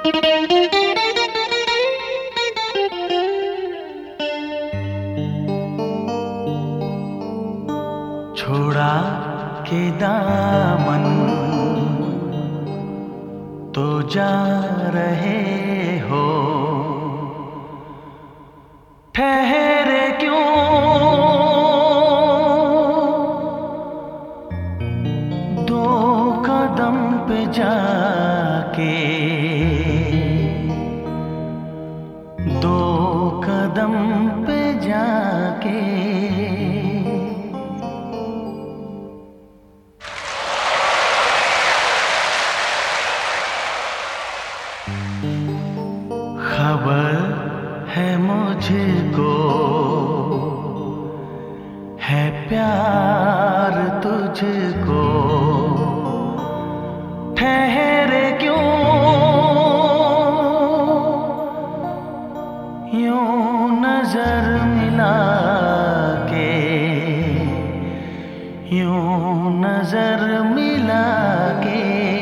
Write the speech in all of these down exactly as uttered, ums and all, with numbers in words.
छोड़ा के दामन तो जा रहे हो, ठहरे क्यों दो कदम पे जाके, दो कदम पे जाके। खबर है मुझको है प्यार तुझको, ठहरे क्यों यूं नजर मिला के, यूं नजर मिला के।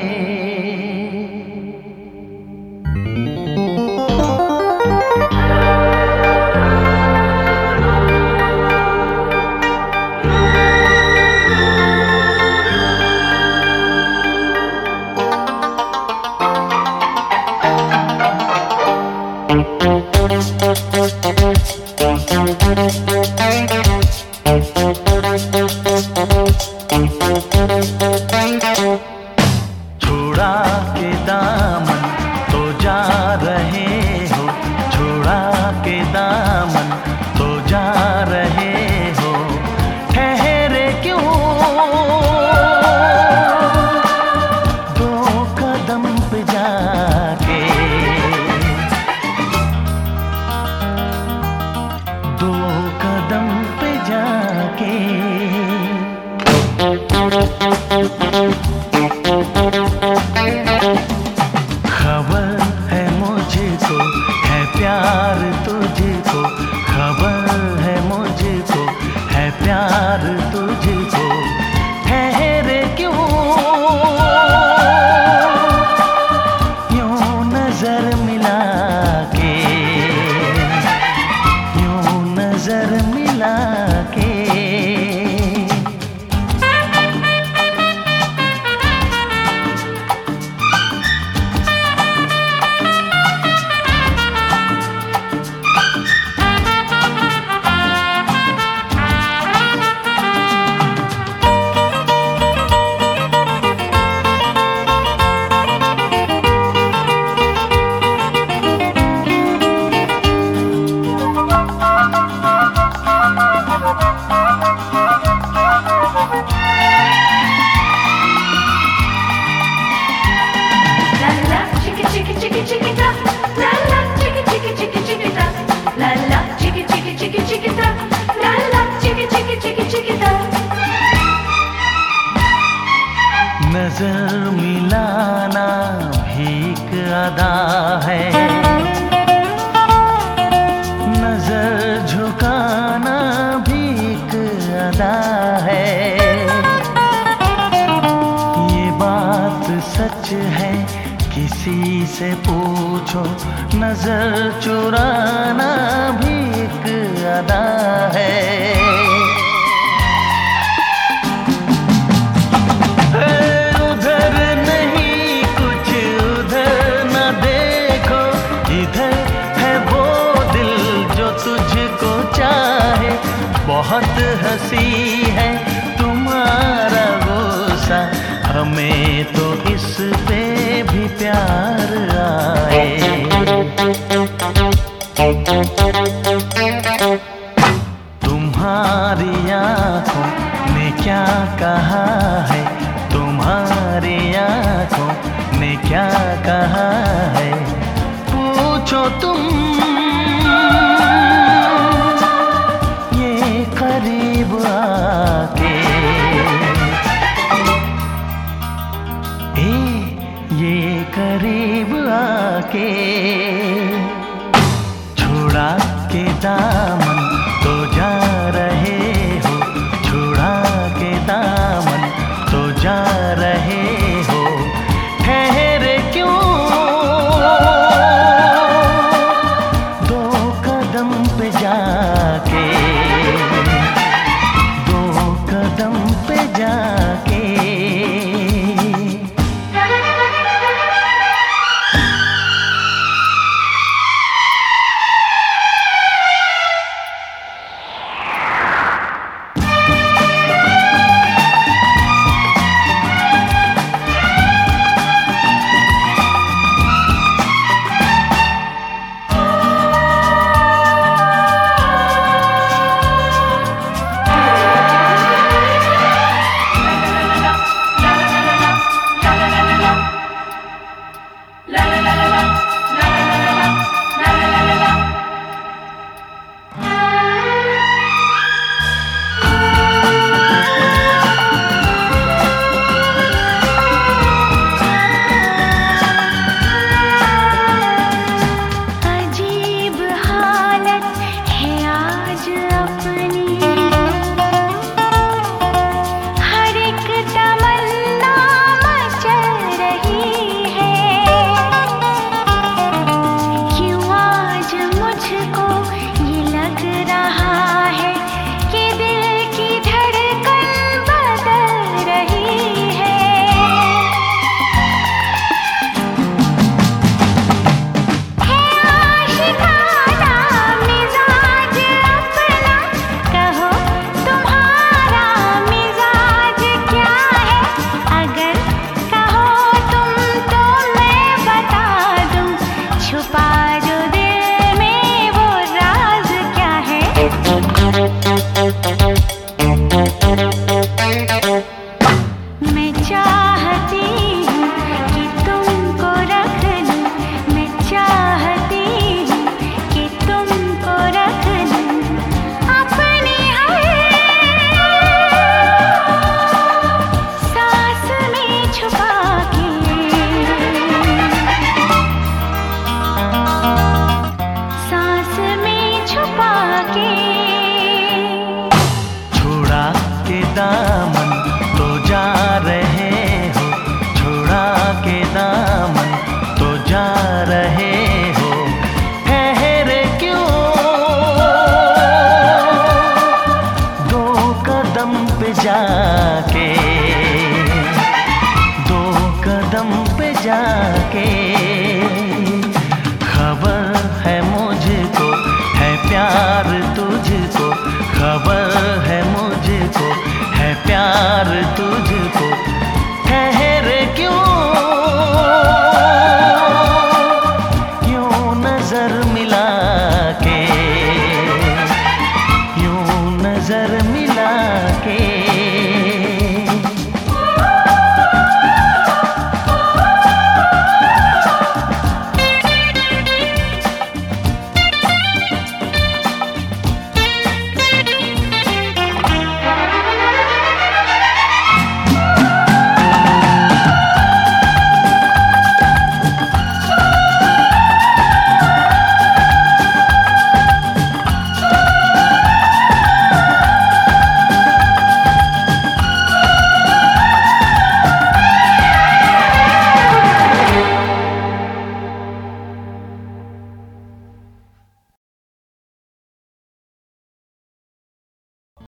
छोड़ा के दामन तो जा रहे हो, छोड़ा के दामन तो जा रहे हो, ठहरे क्यों दो कदम पे जाके, दो कदम पे जाके। खबर है मुझको है प्यार तुझको, खबर है मुझको है प्यार तुझको, ठहरे क्यों यूं नजर मिला के, यूं नजर मिला के। नजर मिलाना भीख अदा है, नजर झुकाना भीख अदा है। ये बात सच है किसी से पूछो, नजर चुराना भीख अदा है। बहुत हंसी है तुम्हारा गुस्सा, हमें तो इस पे भी प्यार आए। तुम्हारी आँखों ने क्या कहा है, तुम्हारी आँखों ने क्या कहा है, पूछो तुम करीब आके। ए ये करीब आके।